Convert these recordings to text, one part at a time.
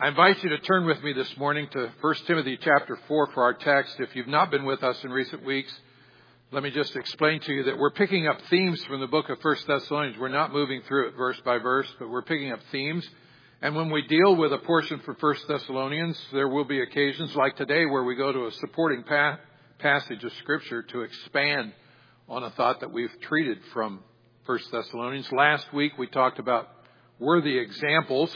I invite you to turn with me this morning to 1 Timothy chapter 4 for our text. If you've not been with us in recent weeks, let me just explain to you that we're picking up themes from the book of 1 Thessalonians. We're not moving through it verse by verse, but we're picking up themes. And when we deal with a portion from 1 Thessalonians, there will be occasions like today where we go to a supporting passage of Scripture to expand on a thought that we've treated from 1 Thessalonians. Last week we talked about worthy examples.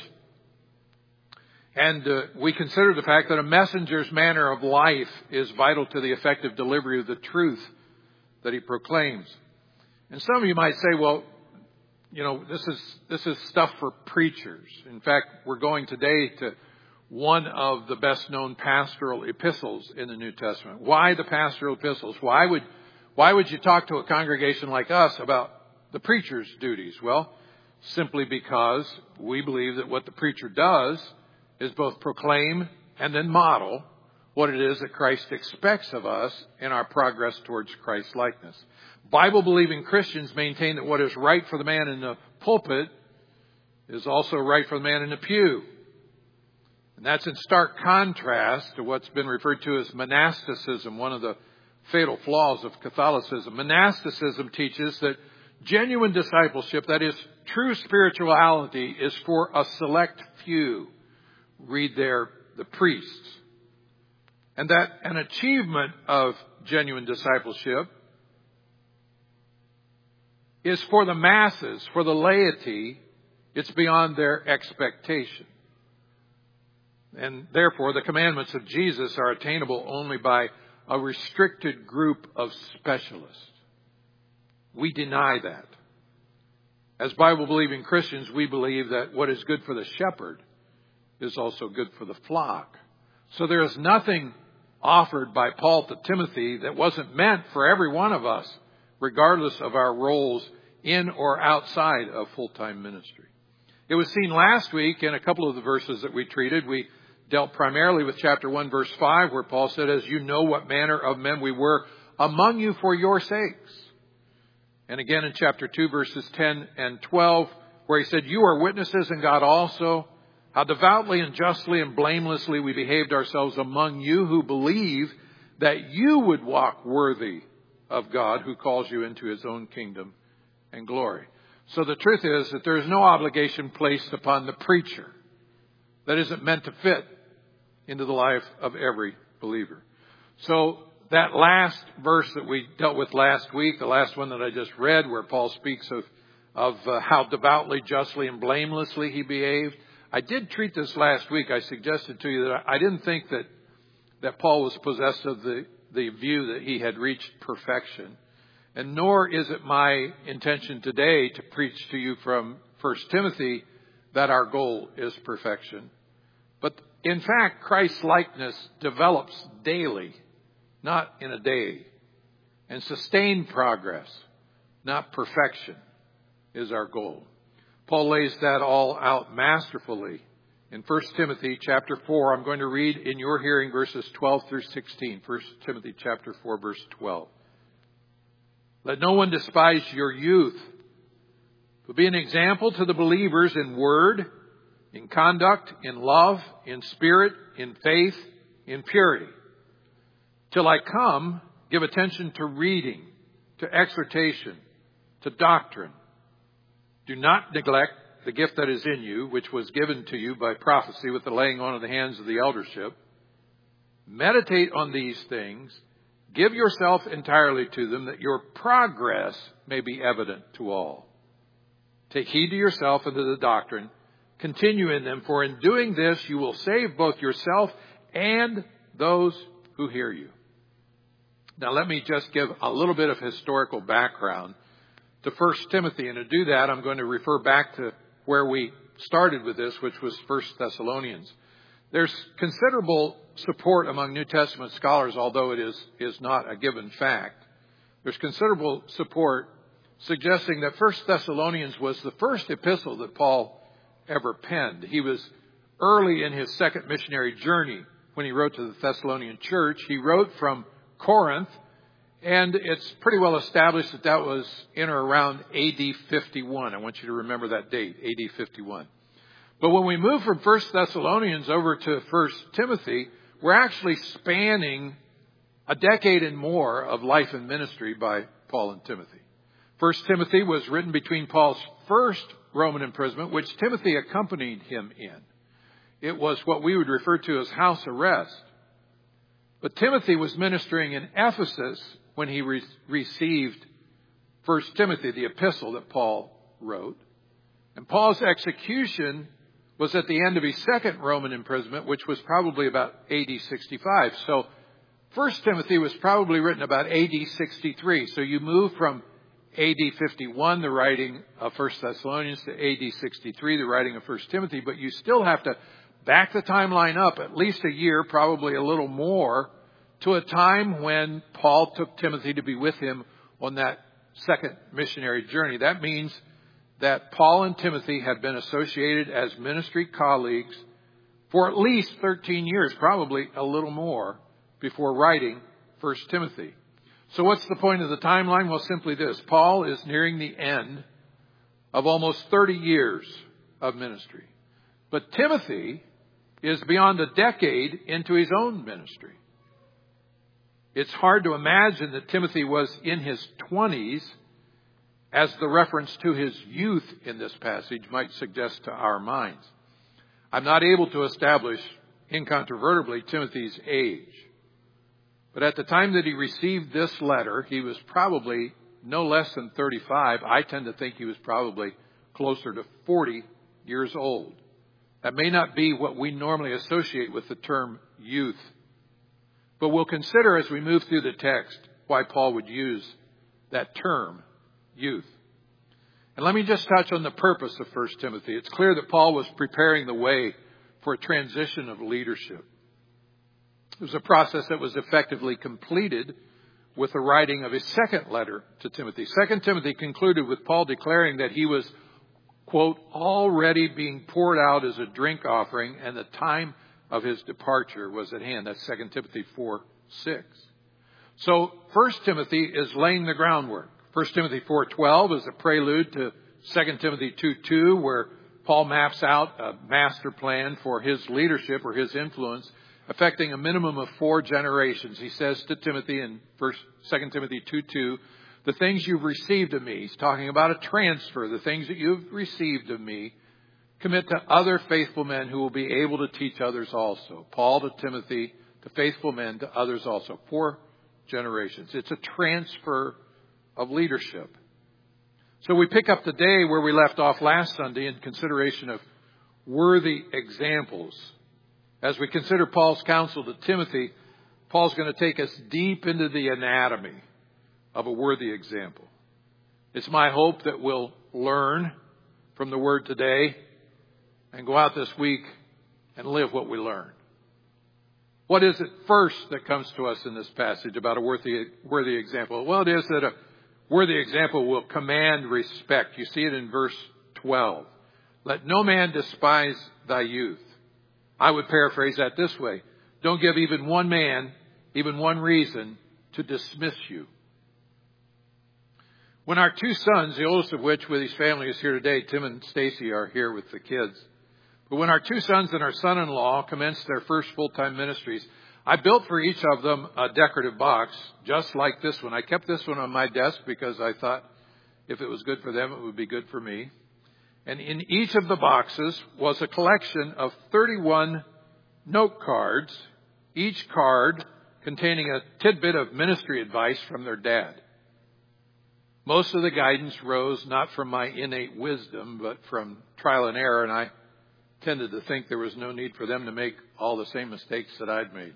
And we consider the fact that a messenger's manner of life is vital to the effective delivery of the truth that he proclaims. And some of you might say, well, you know, this is stuff for preachers. In fact, we're going today to one of the best known pastoral epistles in the New Testament. Why the pastoral epistles? Why would you talk to a congregation like us about the preacher's duties? Well, simply because we believe that what the preacher does is both proclaim and then model what it is that Christ expects of us in our progress towards Christ's likeness. Bible-believing Christians maintain that what is right for the man in the pulpit is also right for the man in the pew. And that's in stark contrast to what's been referred to as monasticism, one of the fatal flaws of Catholicism. Monasticism teaches that genuine discipleship, that is, true spirituality, is for a select few. Read there, the priests. And that an achievement of genuine discipleship is for the masses, for the laity. It's beyond their expectation. And therefore, the commandments of Jesus are attainable only by a restricted group of specialists. We deny that. As Bible-believing Christians, we believe that what is good for the shepherd is also good for the flock. So there is nothing offered by Paul to Timothy that wasn't meant for every one of us, regardless of our roles in or outside of full-time ministry. It was seen last week in a couple of the verses that we treated. We dealt primarily with chapter 1, verse 5, where Paul said, as you know what manner of men we were among you for your sakes. And again in chapter 2, verses 10 and 12, where he said, you are witnesses and God also, how devoutly and justly and blamelessly we behaved ourselves among you who believe that you would walk worthy of God who calls you into his own kingdom and glory. So the truth is that there is no obligation placed upon the preacher that isn't meant to fit into the life of every believer. So that last verse that we dealt with last week, the last one that I just read, where Paul speaks of how devoutly, justly, and blamelessly he behaved, I did treat this last week. I suggested to you that I didn't think that Paul was possessed of the view that he had reached perfection. And nor is it my intention today to preach to you from 1 Timothy that our goal is perfection. But in fact, Christ's likeness develops daily, not in a day. And sustained progress, not perfection, is our goal. Paul lays that all out masterfully in 1 Timothy chapter 4. I'm going to read in your hearing verses 12 through 16. 1 Timothy chapter 4, verse 12. Let no one despise your youth, but be an example to the believers in word, in conduct, in love, in spirit, in faith, in purity. Till I come, give attention to reading, to exhortation, to doctrine. Do not neglect the gift that is in you, which was given to you by prophecy with the laying on of the hands of the eldership. Meditate on these things. Give yourself entirely to them, that your progress may be evident to all. Take heed to yourself and to the doctrine. Continue in them, for in doing this you will save both yourself and those who hear you. Now let me just give a little bit of historical background to 1 Timothy. And to do that, I'm going to refer back to where we started with this, which was 1 Thessalonians. There's considerable support among New Testament scholars, although it is not a given fact. There's considerable support suggesting that 1 Thessalonians was the first epistle that Paul ever penned. He was early in his second missionary journey when he wrote to the Thessalonian church. He wrote from Corinth, and it's pretty well established that was in or around AD 51. I want you to remember that date, AD 51. But when we move from 1 Thessalonians over to 1 Timothy, we're actually spanning a decade and more of life and ministry by Paul and Timothy. 1 Timothy was written between Paul's first Roman imprisonment, which Timothy accompanied him in. It was what we would refer to as house arrest. But Timothy was ministering in Ephesus when he received 1 Timothy, the epistle that Paul wrote. And Paul's execution was at the end of his second Roman imprisonment, which was probably about AD 65. So 1 Timothy was probably written about AD 63. So you move from AD 51, the writing of 1 Thessalonians, to AD 63, the writing of 1 Timothy. But you still have to back the timeline up at least a year, probably a little more, to a time when Paul took Timothy to be with him on that second missionary journey. That means that Paul and Timothy have been associated as ministry colleagues for at least 13 years, probably a little more, before writing 1 Timothy. So what's the point of the timeline? Well, simply this. Paul is nearing the end of almost 30 years of ministry. But Timothy is beyond a decade into his own ministry. It's hard to imagine that Timothy was in his 20s, as the reference to his youth in this passage might suggest to our minds. I'm not able to establish incontrovertibly Timothy's age. But at the time that he received this letter, he was probably no less than 35. I tend to think he was probably closer to 40 years old. That may not be what we normally associate with the term youth. But we'll consider as we move through the text why Paul would use that term, youth. And let me just touch on the purpose of 1 Timothy. It's clear that Paul was preparing the way for a transition of leadership. It was a process that was effectively completed with the writing of his second letter to Timothy. 2 Timothy concluded with Paul declaring that he was, quote, already being poured out as a drink offering, and the time of his departure was at hand. That's 2 Timothy 4:6. So 1 Timothy is laying the groundwork. 1 Timothy 4:12 is a prelude to 2 Timothy 2:2, where Paul maps out a master plan for his leadership or his influence, affecting a minimum of 4 generations. He says to Timothy in 2 Timothy 2:2, the things you've received of me. He's talking about a transfer. The things that you've received of me, commit to other faithful men who will be able to teach others also. Paul to Timothy, to faithful men, to others also. 4 generations. It's a transfer of leadership. So we pick up today where we left off last Sunday in consideration of worthy examples. As we consider Paul's counsel to Timothy, Paul's going to take us deep into the anatomy of a worthy example. It's my hope that we'll learn from the Word today and go out this week and live what we learn. What is it first that comes to us in this passage about a worthy example? Well, it is that a worthy example will command respect. You see it in verse 12. Let no man despise thy youth. I would paraphrase that this way. Don't give even one man, even one reason to dismiss you. When our 2 sons, the oldest of which with his family is here today, Tim and Stacy are here with the kids. But when our 2 sons and our son-in-law commenced their first full-time ministries, I built for each of them a decorative box, just like this one. I kept this one on my desk because I thought if it was good for them, it would be good for me. And in each of the boxes was a collection of 31 note cards, each card containing a tidbit of ministry advice from their dad. Most of the guidance rose not from my innate wisdom, but from trial and error, and I tended to think there was no need for them to make all the same mistakes that I'd made.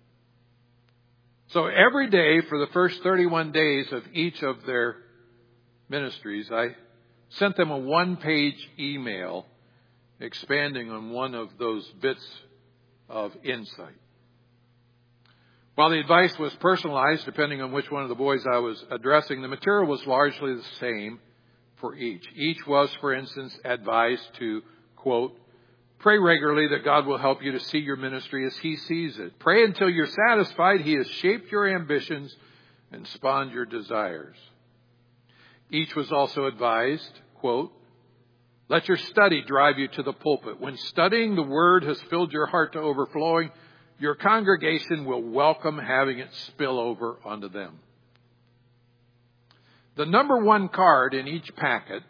So every day for the first 31 days of each of their ministries, I sent them a 1-page email expanding on one of those bits of insight. While the advice was personalized, depending on which one of the boys I was addressing, the material was largely the same for each. Each was, for instance, advised to, quote, pray regularly that God will help you to see your ministry as He sees it. Pray until you're satisfied He has shaped your ambitions and spawned your desires. Each was also advised, quote, Let your study drive you to the pulpit. When studying the Word has filled your heart to overflowing, your congregation will welcome having it spill over onto them. The number 1 card in each packet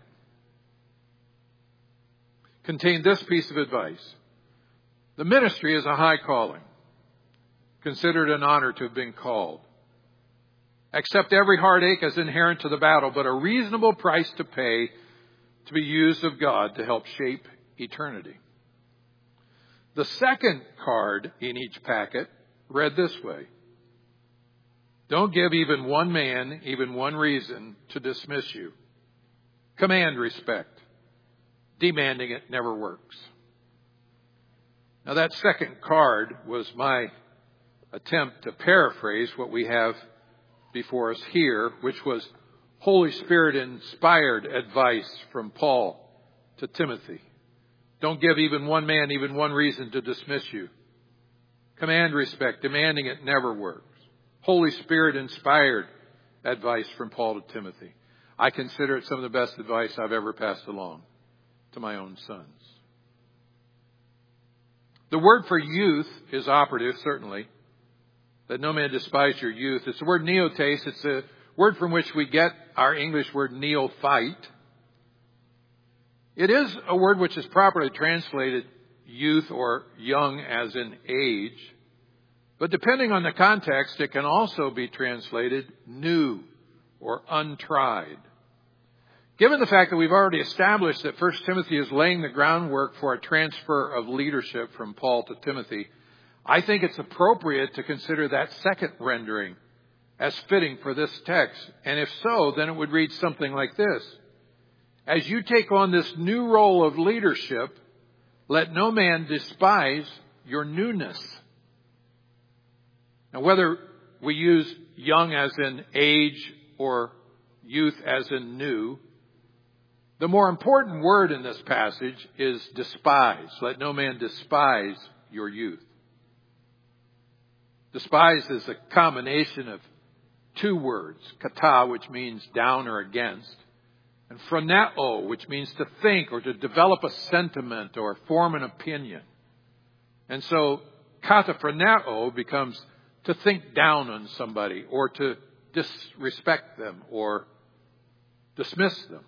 contained this piece of advice. The ministry is a high calling, considered an honor to have been called. Accept every heartache as inherent to the battle, but a reasonable price to pay to be used of God to help shape eternity. The second card in each packet read this way. Don't give even one man, even one reason to dismiss you. Command respect. Demanding it never works. Now that second card was my attempt to paraphrase what we have before us here, which was Holy Spirit inspired advice from Paul to Timothy. Don't give even one man, even one reason to dismiss you. Command respect. Demanding it never works. Holy Spirit inspired advice from Paul to Timothy. I consider it some of the best advice I've ever passed along to my own sons. The word for youth is operative, certainly. That no man despise your youth. It's the word neotes. It's a word from which we get our English word neophyte. It is a word which is properly translated youth or young as in age. But depending on the context, it can also be translated new or untried. Given the fact that we've already established that 1 Timothy is laying the groundwork for a transfer of leadership from Paul to Timothy, I think it's appropriate to consider that second rendering as fitting for this text. And if so, then it would read something like this. As you take on this new role of leadership, let no man despise your newness. Now, whether we use young as in age or youth as in new, the more important word in this passage is despise. Let no man despise your youth. Despise is a combination of 2 words. Kata, which means down or against, and phroneo, which means to think or to develop a sentiment or form an opinion. And so kataphroneo becomes to think down on somebody or to disrespect them or dismiss them.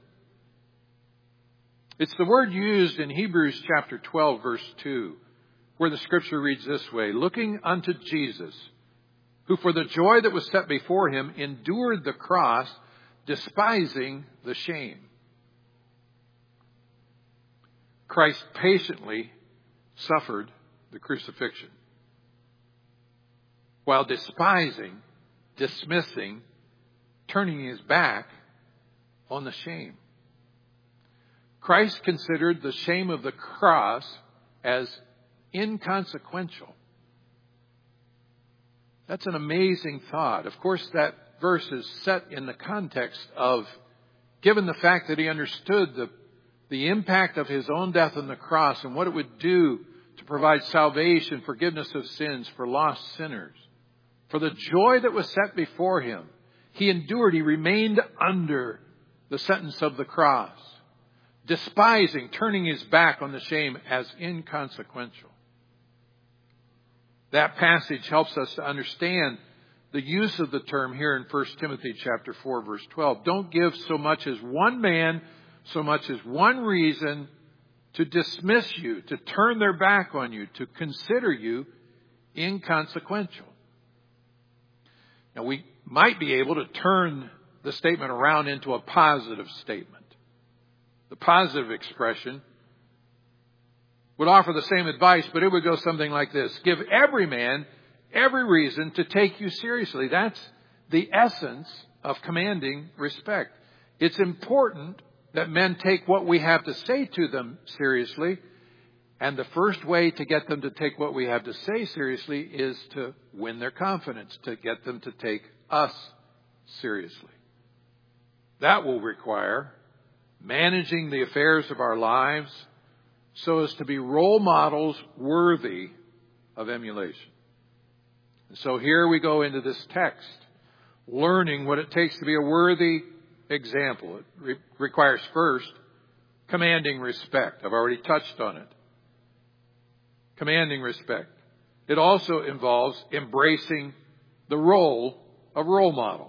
It's the word used in Hebrews chapter 12, verse 2, where the scripture reads this way, looking unto Jesus, who for the joy that was set before him endured the cross, despising the shame. Christ patiently suffered the crucifixion, while despising, dismissing, turning his back on the shame. Christ considered the shame of the cross as inconsequential. That's an amazing thought. Of course, that verse is set in the context of, given the fact that he understood the impact of his own death on the cross and what it would do to provide salvation, forgiveness of sins for lost sinners. For the joy that was set before him, he endured, he remained under the sentence of the cross, despising, turning his back on the shame as inconsequential. That passage helps us to understand the use of the term here in 1 Timothy chapter 4, verse 12. Don't give so much as one man, so much as one reason to dismiss you, to turn their back on you, to consider you inconsequential. Now, we might be able to turn the statement around into a positive statement. The positive expression would offer the same advice, but it would go something like this. Give every man every reason to take you seriously. That's the essence of commanding respect. It's important that men take what we have to say to them seriously. And the first way to get them to take what we have to say seriously is to win their confidence, to get them to take us seriously. That will require managing the affairs of our lives so as to be role models worthy of emulation. And so here we go into this text, learning what it takes to be a worthy example. It requires first commanding respect. I've already touched on it. Commanding respect. It also involves embracing the role of role model.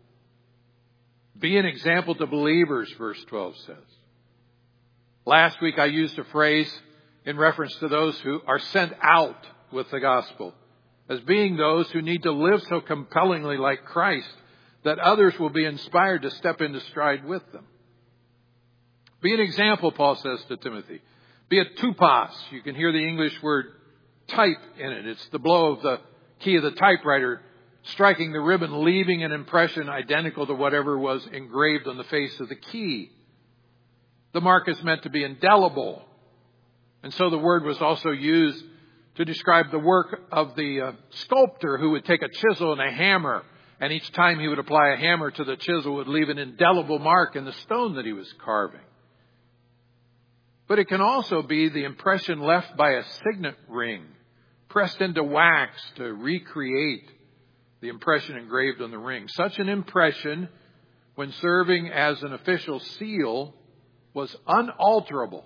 Be an example to believers, verse 12 says. Last week I used a phrase in reference to those who are sent out with the gospel as being those who need to live so compellingly like Christ that others will be inspired to step into stride with them. Be an example, Paul says to Timothy. Be a tupos. You can hear the English word type in it. It's the blow of the key of the typewriter striking the ribbon, leaving an impression identical to whatever was engraved on the face of the key. The mark is meant to be indelible. And so the word was also used to describe the work of the sculptor who would take a chisel and a hammer, and each time he would apply a hammer to the chisel would leave an indelible mark in the stone that he was carving. But it can also be the impression left by a signet ring, pressed into wax to recreate the impression engraved on the ring. Such an impression, when serving as an official seal, was unalterable.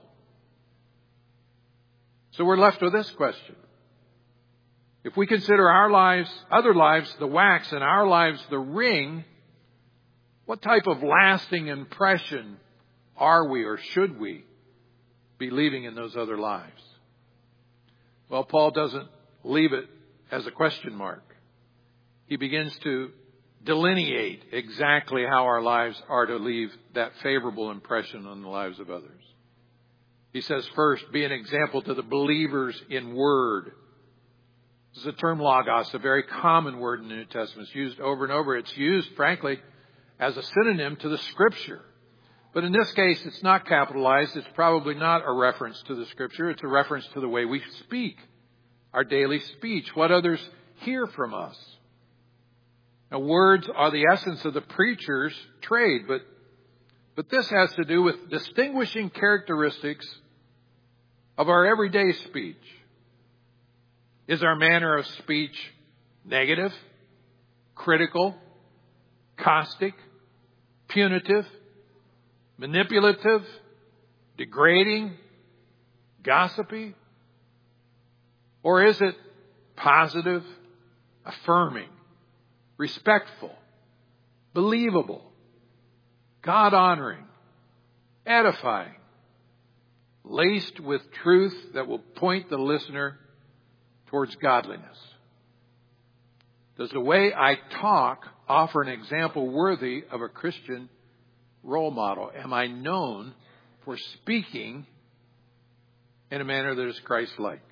So we're left with this question. If we consider our lives, other lives, the wax, and our lives, the ring, what type of lasting impression are we or should we be leaving in those other lives? Well, Paul doesn't leave it as a question mark. He begins to delineate exactly how our lives are to leave that favorable impression on the lives of others. He says, first, be an example to the believers in word. This is a term logos, a very common word in the New Testament. It's used over and over. It's used, frankly, as a synonym to the Scripture. But in this case, it's not capitalized. It's probably not a reference to the Scripture. It's a reference to the way we speak, our daily speech, what others hear from us. Now, words are the essence of the preacher's trade, but this has to do with distinguishing characteristics of our everyday speech. Is our manner of speech negative, critical, caustic, punitive, manipulative, degrading, gossipy? Or is it positive, affirming, respectful, believable, God-honoring, edifying, laced with truth that will point the listener towards godliness? Does the way I talk offer an example worthy of a Christian role model? Am I known for speaking in a manner that is Christ-like?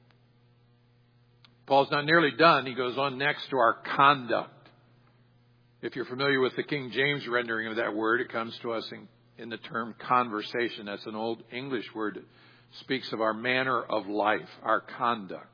Paul's not nearly done. He goes on next to our conduct. If you're familiar with the King James rendering of that word, it comes to us in the term conversation. That's an old English word that speaks of our manner of life, our conduct.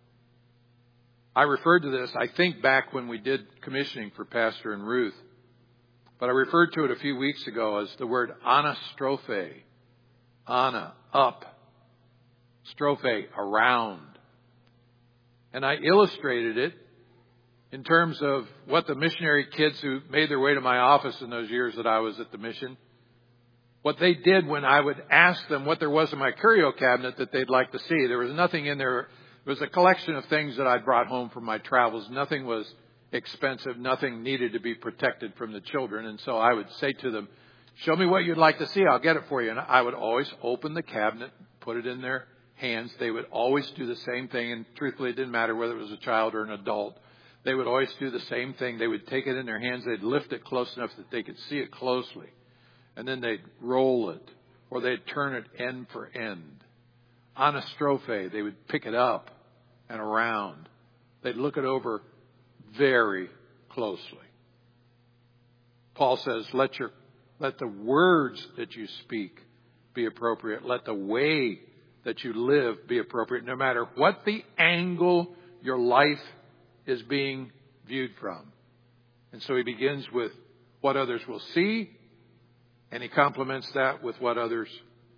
I referred to this, I think, back when we did commissioning for Pastor and Ruth. But I referred to it a few weeks ago as the word anastrophe. Ana, up. Strophe, around. And I illustrated it in terms of what the missionary kids who made their way to my office in those years that I was at the mission, what they did when I would ask them what there was in my curio cabinet that they'd like to see. There was nothing in there. It was a collection of things that I brought home from my travels. Nothing was expensive. Nothing needed to be protected from the children. And so I would say to them, show me what you'd like to see. I'll get it for you. And I would always open the cabinet, put it in their hands. They would always do the same thing. And truthfully, it didn't matter whether it was a child or an adult. They would always do the same thing. They would take it in their hands. They'd lift it close enough that they could see it closely. And then they'd roll it, or they'd turn it end for end. Anastrophe, they would pick it up and around. They'd look it over very closely. Paul says, let the words that you speak be appropriate. Let the way that you live be appropriate, no matter what the angle your life is being viewed from. And so he begins with what others will see, and he complements that with what others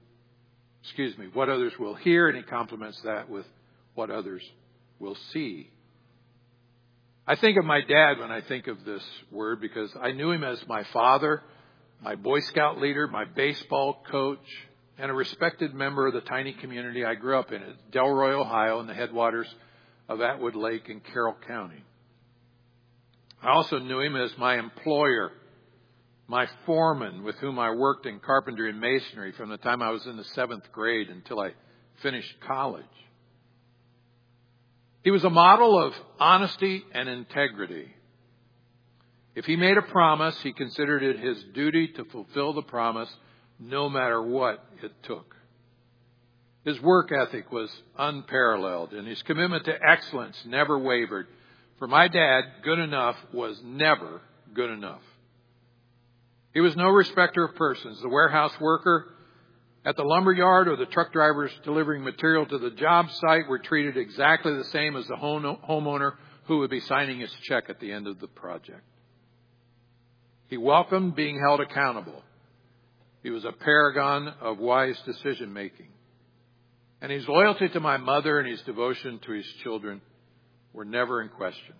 will hear, and he complements that with what others will see. I think of my dad when I think of this word because I knew him as my father, my Boy Scout leader, my baseball coach, and a respected member of the tiny community I grew up in at Delroy, Ohio, in the headwaters of Atwood Lake in Carroll County. I also knew him as my employer, my foreman with whom I worked in carpentry and masonry from the time I was in the 7th grade until I finished college. He was a model of honesty and integrity. If he made a promise, he considered it his duty to fulfill the promise no matter what it took. His work ethic was unparalleled, and his commitment to excellence never wavered. For my dad, good enough was never good enough. He was no respecter of persons. The warehouse worker at the lumber yard or the truck drivers delivering material to the job site were treated exactly the same as the homeowner who would be signing his check at the end of the project. He welcomed being held accountable. He was a paragon of wise decision making. And his loyalty to my mother and his devotion to his children were never in question.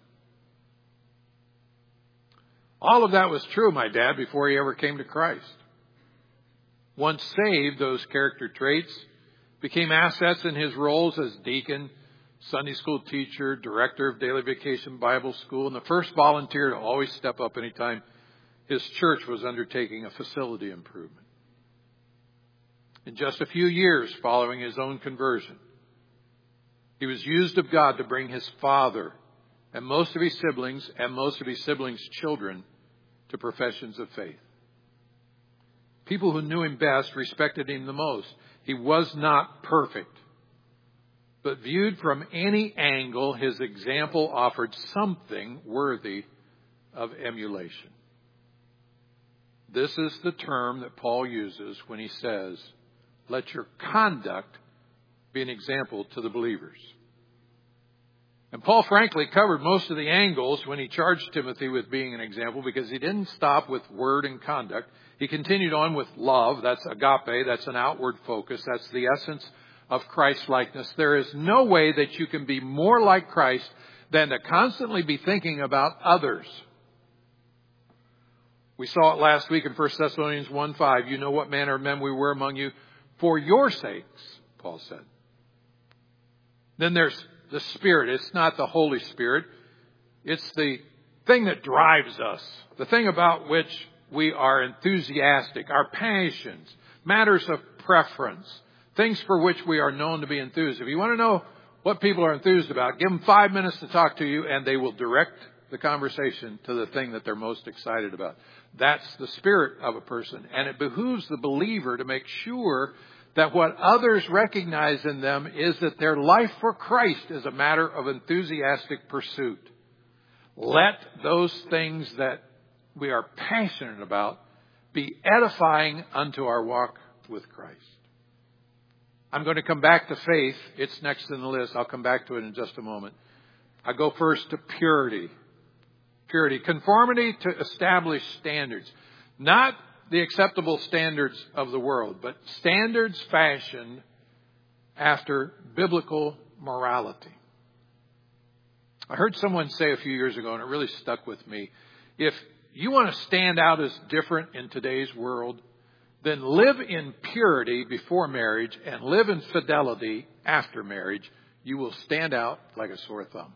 All of that was true of my dad before he ever came to Christ. Once saved, those character traits became assets in his roles as deacon, Sunday school teacher, director of Daily Vacation Bible School, and the first volunteer to always step up anytime his church was undertaking a facility improvement. In just a few years following his own conversion, he was used of God to bring his father and most of his siblings' children to professions of faith. People who knew him best respected him the most. He was not perfect, but viewed from any angle, his example offered something worthy of emulation. This is the term that Paul uses when he says, "Let your conduct be an example to the believers." And Paul frankly covered most of the angles when he charged Timothy with being an example, because he didn't stop with word and conduct. He continued on with love. That's agape. That's an outward focus. That's the essence of Christ-likeness. There is no way that you can be more like Christ than to constantly be thinking about others. We saw it last week in 1 Thessalonians 1:5. You know what manner of men we were among you for your sakes, Paul said. Then there's the Spirit. It's not the Holy Spirit. It's the thing that drives us, the thing about which we are enthusiastic, our passions, matters of preference, things for which we are known to be enthused. If you want to know what people are enthused about, give them 5 minutes to talk to you, and they will direct the conversation to the thing that they're most excited about. That's the spirit of a person. And it behooves the believer to make sure that what others recognize in them is that their life for Christ is a matter of enthusiastic pursuit. Let those things that we are passionate about be edifying unto our walk with Christ. I'm going to come back to faith. It's next in the list. I'll come back to it in just a moment. I go first to purity. Purity. Conformity to established standards. Not the acceptable standards of the world, but standards fashioned after biblical morality. I heard someone say a few years ago, and it really stuck with me, if you want to stand out as different in today's world, then live in purity before marriage and live in fidelity after marriage. You will stand out like a sore thumb.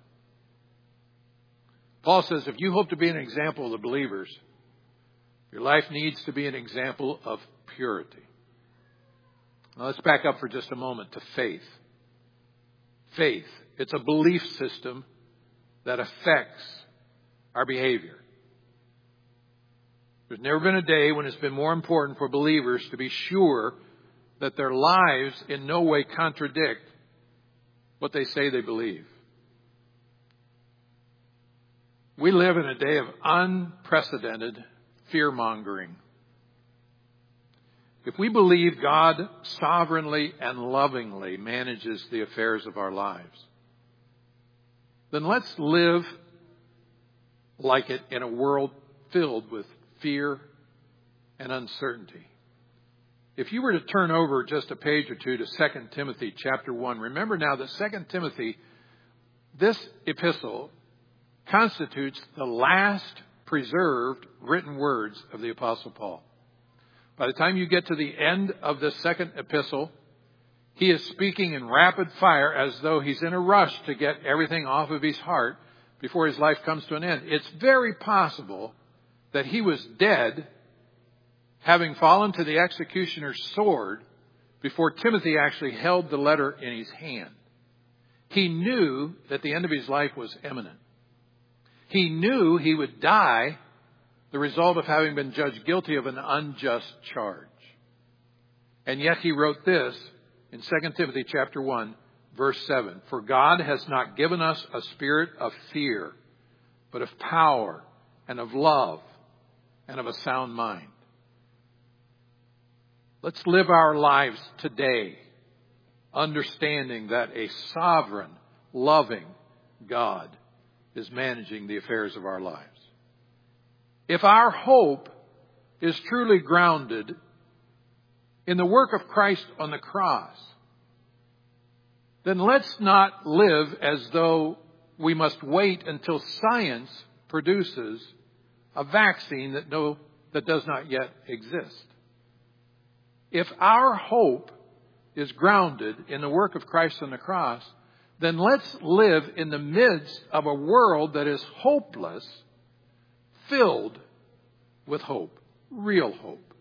Paul says if you hope to be an example of the believers, your life needs to be an example of purity. Now let's back up for just a moment to faith. Faith, it's a belief system that affects our behavior. There's never been a day when it's been more important for believers to be sure that their lives in no way contradict what they say they believe. We live in a day of unprecedented fear-mongering. If we believe God sovereignly and lovingly manages the affairs of our lives, then let's live like it in a world filled with fear and uncertainty. If you were to turn over just a page or two to 2 Timothy chapter 1, remember now that 2 Timothy, this epistle, constitutes the last preserved written words of the Apostle Paul. By the time you get to the end of the second epistle, he is speaking in rapid fire as though he's in a rush to get everything off of his heart before his life comes to an end. It's very possible that he was dead, having fallen to the executioner's sword, before Timothy actually held the letter in his hand. He knew that the end of his life was imminent. He knew he would die, the result of having been judged guilty of an unjust charge. And yet he wrote this in 2 Timothy chapter 1, verse 7. For God has not given us a spirit of fear, but of power and of love and of a sound mind. Let's live our lives today understanding that a sovereign, loving God is managing the affairs of our lives. If our hope is truly grounded in the work of Christ on the cross, then let's not live as though we must wait until science produces a vaccine that does not yet exist. If our hope is grounded in the work of Christ on the cross, then let's live in the midst of a world that is hopeless, filled with hope, real hope.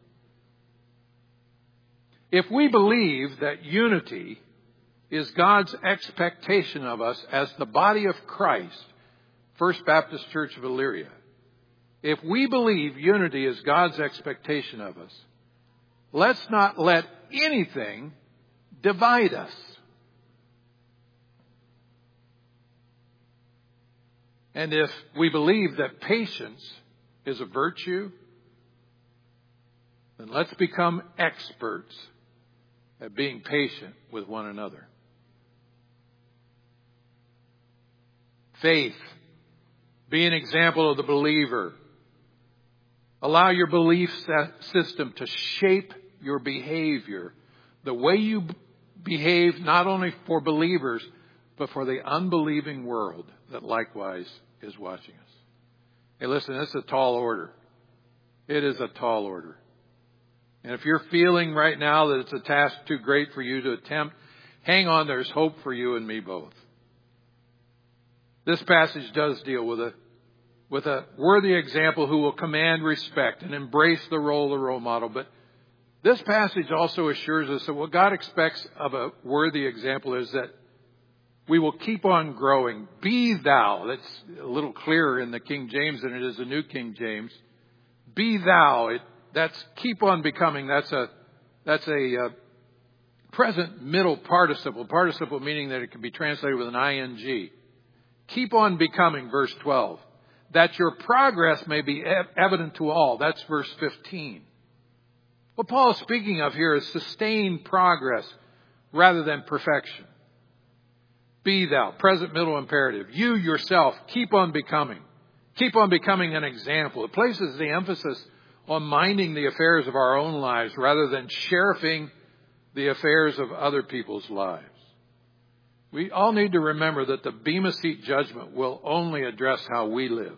If we believe that unity is God's expectation of us as the body of Christ, First Baptist Church of Elyria, if we believe unity is God's expectation of us, let's not let anything divide us. And if we believe that patience is a virtue, then let's become experts at being patient with one another. Faith. Be an example of the believer. Allow your belief system to shape your behavior. The way you behave not only for believers, but for the unbelieving world that likewise is watching us. Hey, listen, this is a tall order. It is a tall order. And if you're feeling right now that it's a task too great for you to attempt, hang on, there's hope for you and me both. This passage does deal with a worthy example who will command respect and embrace the role of the role model. But this passage also assures us that what God expects of a worthy example is that we will keep on growing. Be thou. That's a little clearer in the King James than it is the New King James. Be thou. That's keep on becoming. That's a present middle participle. Participle meaning that it can be translated with an ing. Keep on becoming, verse 12. That your progress may be evident to all. That's verse 15. What Paul is speaking of here is sustained progress rather than perfection. Be thou, present middle imperative. You yourself, keep on becoming. Keep on becoming an example. It places the emphasis on minding the affairs of our own lives rather than sheriffing the affairs of other people's lives. We all need to remember that the Bema Seat judgment will only address how we lived.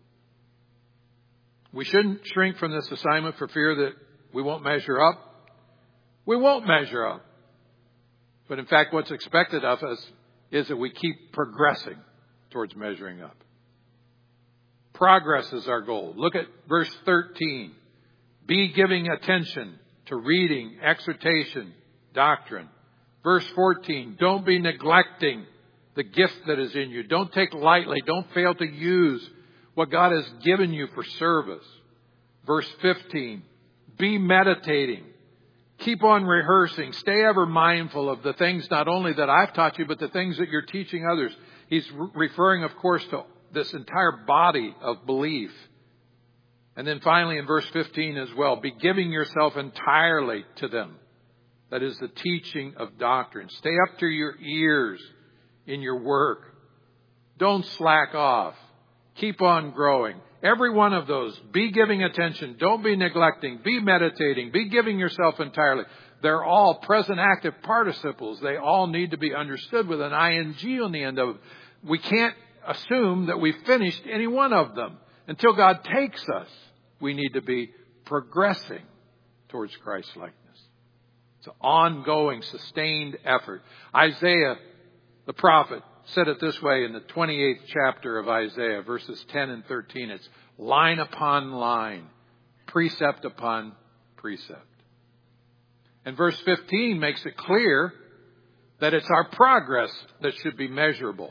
We shouldn't shrink from this assignment for fear that we won't measure up. We won't measure up. But in fact, what's expected of us is that we keep progressing towards measuring up. Progress is our goal. Look at verse 13. Be giving attention to reading, exhortation, doctrine. Verse 14. Don't be neglecting the gift that is in you. Don't take lightly. Don't fail to use what God has given you for service. Verse 15. Be meditating. Keep on rehearsing. Stay ever mindful of the things not only that I've taught you, but the things that you're teaching others. He's referring, of course, to this entire body of belief. And then finally in verse 15 as well, be giving yourself entirely to them. That is the teaching of doctrine. Stay up to your ears in your work. Don't slack off. Keep on growing. Every one of those, be giving attention. Don't be neglecting. Be meditating. Be giving yourself entirely. They're all present active participles. They all need to be understood with an ing on the end of it. We can't assume that we've finished any one of them. Until God takes us, we need to be progressing towards Christ-likeness. It's an ongoing, sustained effort. Isaiah, the prophet, said it this way in the 28th chapter of Isaiah, verses 10 and 13. It's line upon line, precept upon precept. And verse 15 makes it clear that it's our progress that should be measurable,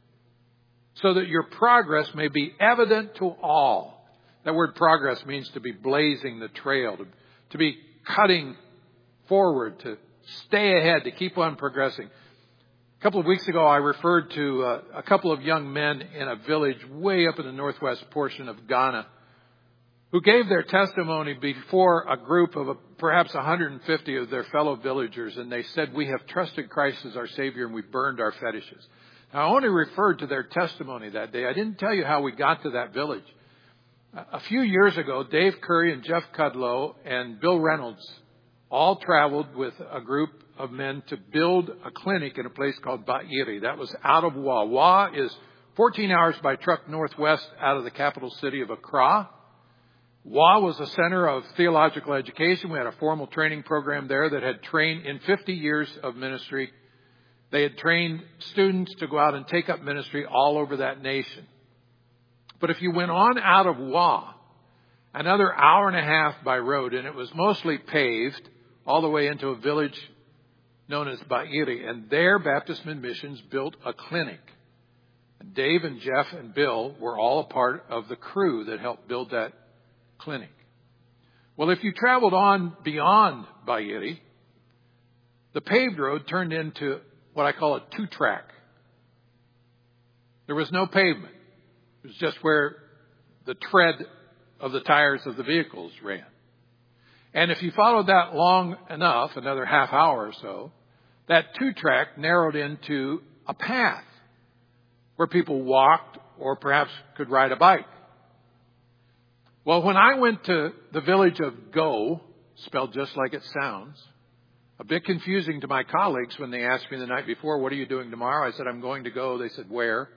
so that your progress may be evident to all. That word progress means to be blazing the trail, to be cutting forward, to stay ahead, to keep on progressing. A couple of weeks ago, I referred to a couple of young men in a village way up in the northwest portion of Ghana who gave their testimony before a group of perhaps 150 of their fellow villagers, and they said, "We have trusted Christ as our Savior and we burned our fetishes." Now, I only referred to their testimony that day. I didn't tell you how we got to that village. A few years ago, Dave Curry and Jeff Kudlow and Bill Reynolds all traveled with a group of men to build a clinic in a place called Ba'iri. That was out of Wa. Wa is 14 hours by truck northwest out of the capital city of Accra. Wa was a center of theological education. We had a formal training program there that had trained in 50 years of ministry. They had trained students to go out and take up ministry all over that nation. But if you went on out of Wa, another hour and a half by road, and it was mostly paved, all the way into a village known as Ba'iri, and there Baptist Missions built a clinic. And Dave and Jeff and Bill were all a part of the crew that helped build that clinic. Well, if you traveled on beyond Ba'iri, the paved road turned into what I call a two-track. There was no pavement. It was just where the tread of the tires of the vehicles ran. And if you followed that long enough, another half hour or so, that two-track narrowed into a path where people walked or perhaps could ride a bike. Well, when I went to the village of Go, spelled just like it sounds, a bit confusing to my colleagues when they asked me the night before, "What are you doing tomorrow?" I said, "I'm going to Go." They said, "Where?"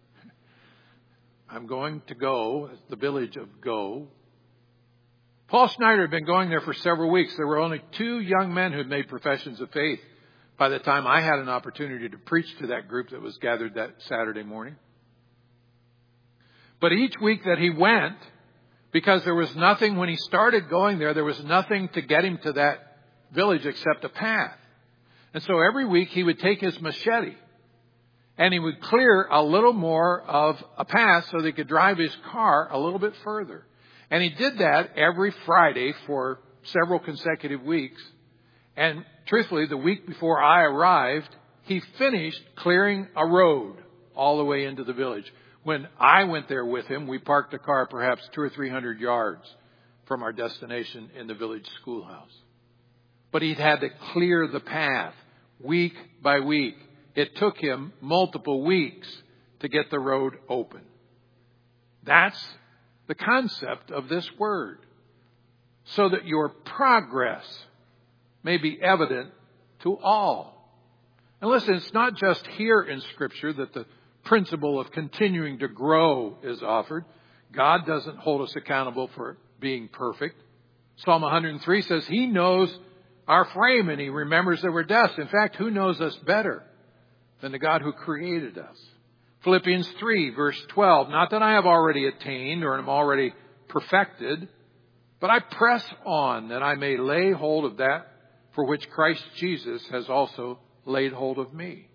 I'm going to Go, the village of Go. Paul Schneider had been going there for several weeks. There were only 2 young men who had made professions of faith by the time I had an opportunity to preach to that group that was gathered that Saturday morning. But each week that he went, because there was nothing, when he started going there was nothing to get him to that village except a path. And so every week he would take his machete and he would clear a little more of a path so that he could drive his car a little bit further. And he did that every Friday for several consecutive weeks. And truthfully, the week before I arrived, he finished clearing a road all the way into the village. When I went there with him, we parked the car perhaps 200 or 300 yards from our destination in the village schoolhouse. But he'd had to clear the path week by week. It took him multiple weeks to get the road open. That's the concept of this word. So that your progress may be evident to all. And listen, it's not just here in Scripture that the principle of continuing to grow is offered. God doesn't hold us accountable for being perfect. Psalm 103 says He knows our frame and He remembers that we're dust. In fact, who knows us better than the God who created us? Philippians 3, verse 12, not that I have already attained or am already perfected, but I press on that I may lay hold of that for which Christ Jesus has also laid hold of me.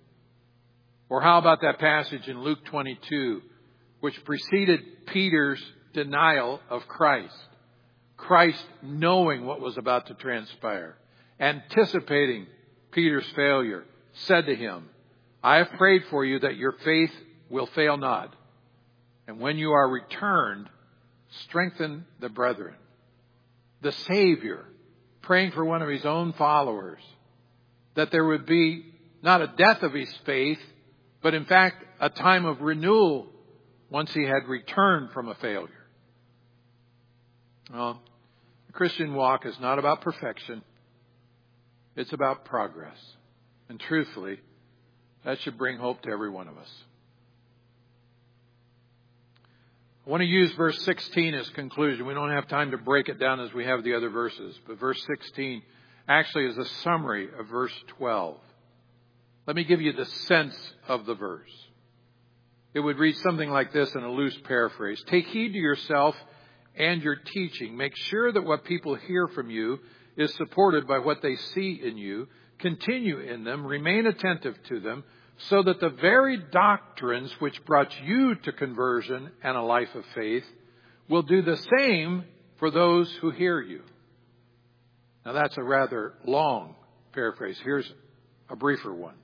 Or how about that passage in Luke 22, which preceded Peter's denial of Christ? Christ, knowing what was about to transpire, anticipating Peter's failure, said to him, I have prayed for you that your faith will fail not. And when you are returned, strengthen the brethren. The Savior, praying for one of His own followers, that there would be not a death of his faith, but in fact a time of renewal once he had returned from a failure. Well, the Christian walk is not about perfection. It's about progress. And truthfully, that should bring hope to every one of us. I want to use verse 16 as conclusion. We don't have time to break it down as we have the other verses, but verse 16 actually is a summary of verse 12. Let me give you the sense of the verse. It would read something like this in a loose paraphrase. Take heed to yourself and your teaching. Make sure that what people hear from you is supported by what they see in you. Continue in them. Remain attentive to them, so that the very doctrines which brought you to conversion and a life of faith will do the same for those who hear you. Now that's a rather long paraphrase. Here's a briefer one.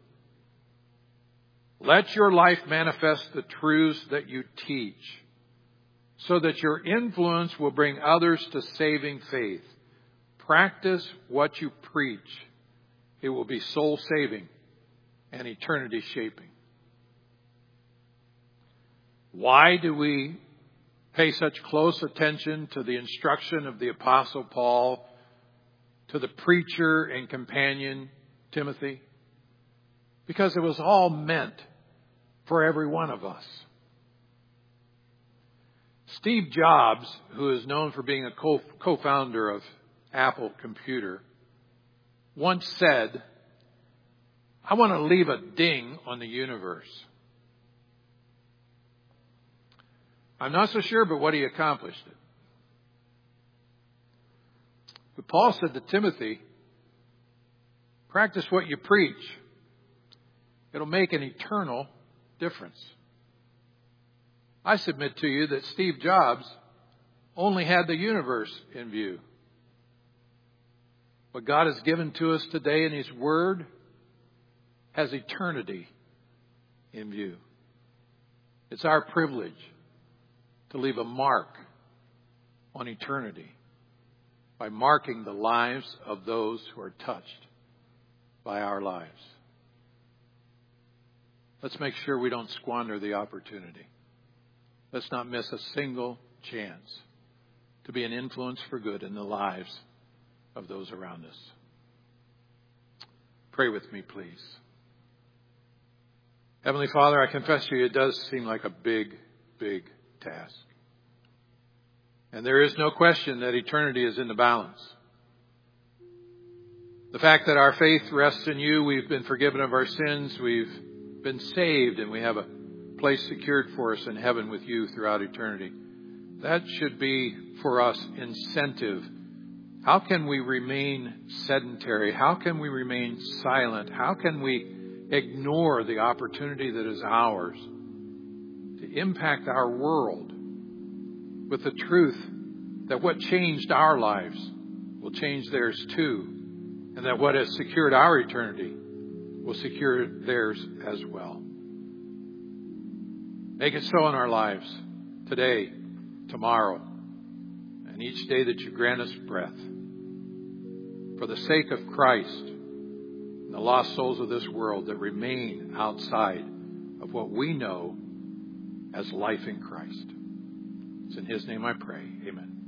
Let your life manifest the truths that you teach, so that your influence will bring others to saving faith. Practice what you preach. It will be soul-saving and eternity-shaping. Why do we pay such close attention to the instruction of the Apostle Paul to the preacher and companion Timothy? Because it was all meant for every one of us. Steve Jobs, who is known for being a co-founder of Apple Computer, once said, I want to leave a ding on the universe. I'm not so sure, but what he accomplished it. But Paul said to Timothy, practice what you preach. It'll make an eternal difference. I submit to you that Steve Jobs only had the universe in view. What God has given to us today in His Word has eternity in view. It's our privilege to leave a mark on eternity by marking the lives of those who are touched by our lives. Let's make sure we don't squander the opportunity. Let's not miss a single chance to be an influence for good in the lives of those around us. Pray with me, please. Heavenly Father, I confess to you, it does seem like a big, big task. And there is no question that eternity is in the balance. The fact that our faith rests in you, we've been forgiven of our sins, we've been saved, and we have a place secured for us in heaven with you throughout eternity. That should be for us incentive. How can we remain sedentary? How can we remain silent? How can we ignore the opportunity that is ours to impact our world with the truth that what changed our lives will change theirs too, and that what has secured our eternity will secure theirs as well. Make it so in our lives today, tomorrow, and each day that you grant us breath. For the sake of Christ and the lost souls of this world that remain outside of what we know as life in Christ. It's in His name I pray. Amen.